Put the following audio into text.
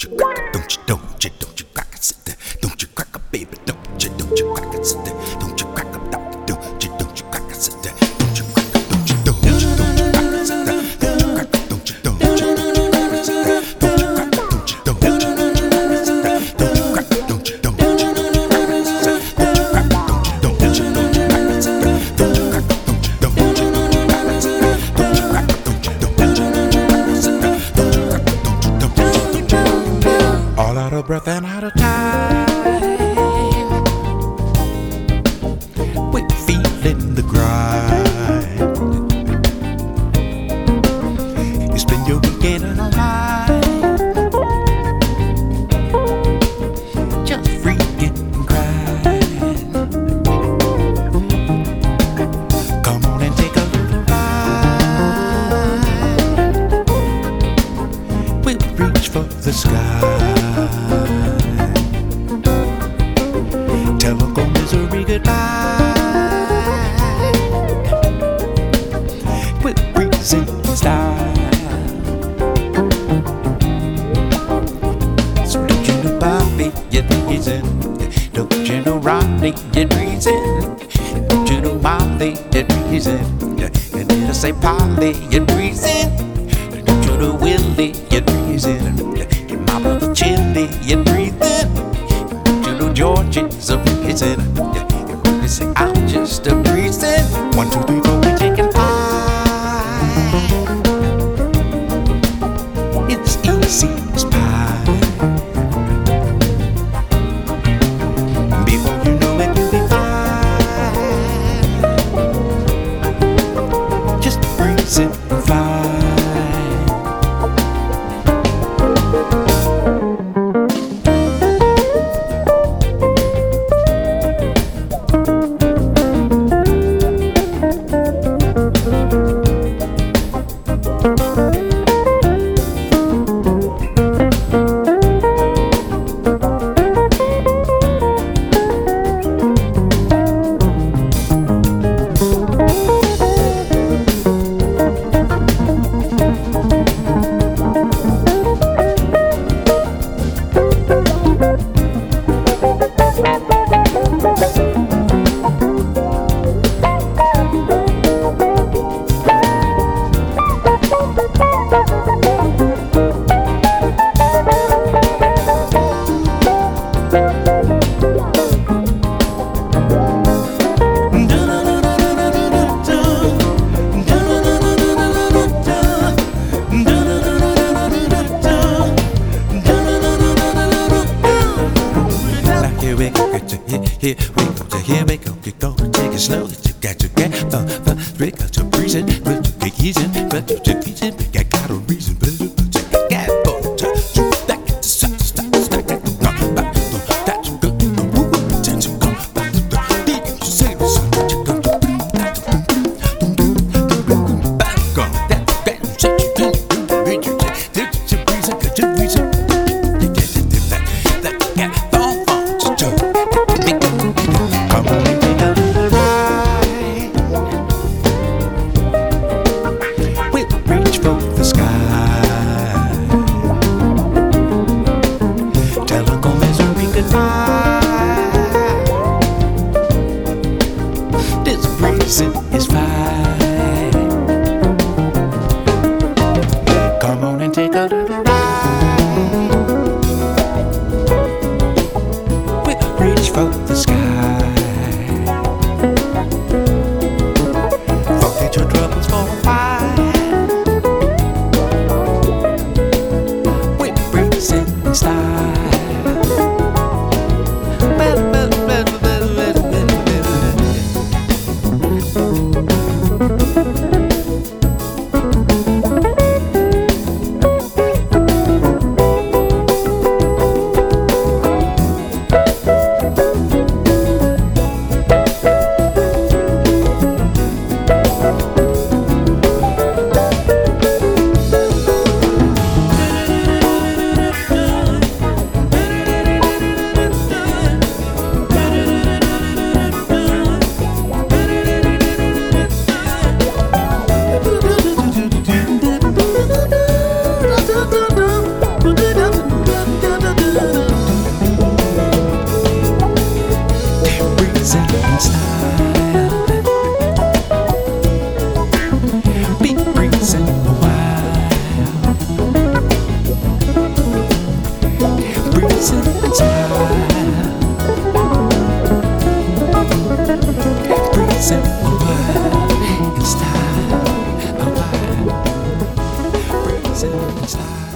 All out of breath and out of time. We're feeling the grind. You spend your weekend in a line, just freaking grind. Come on and take a little ride. We'll reach for the sky. Tell Uncle Misery goodbye. With breezing style. So don't you know Bobby, you're breezing. Don't you know Rodney, you're breezing. Don't you know Molly, you're breezing. And did I say Polly, you're breezing. Don't you know Willie, you're breezing. And my brother Chili, you're breathing. George's a reason. You say I'm just a reason. 1, 2, 3, 4, we're taking 5. It's easy as pie. Before you know it, you'll be fine. Just breezing fine. Here we go to here we go. You go take it slow. You got to get we got to breeze it, but you get easy, but you take easy, but you got a reason, but you get both. You back to stop, stack it, go back to that's good. The move to go back to the beat. You say the song, you go to back on that shit you do. Read you breeze it, get your breeze it. That get phone to do. Come on and take a little ride. We'll reach for the sky. Tell Uncle Misery goodbye. This breezing is fine. Come on and take a little ride. We'll reach for the sky. Forget your troubles for a while. We're breezing in style. inside.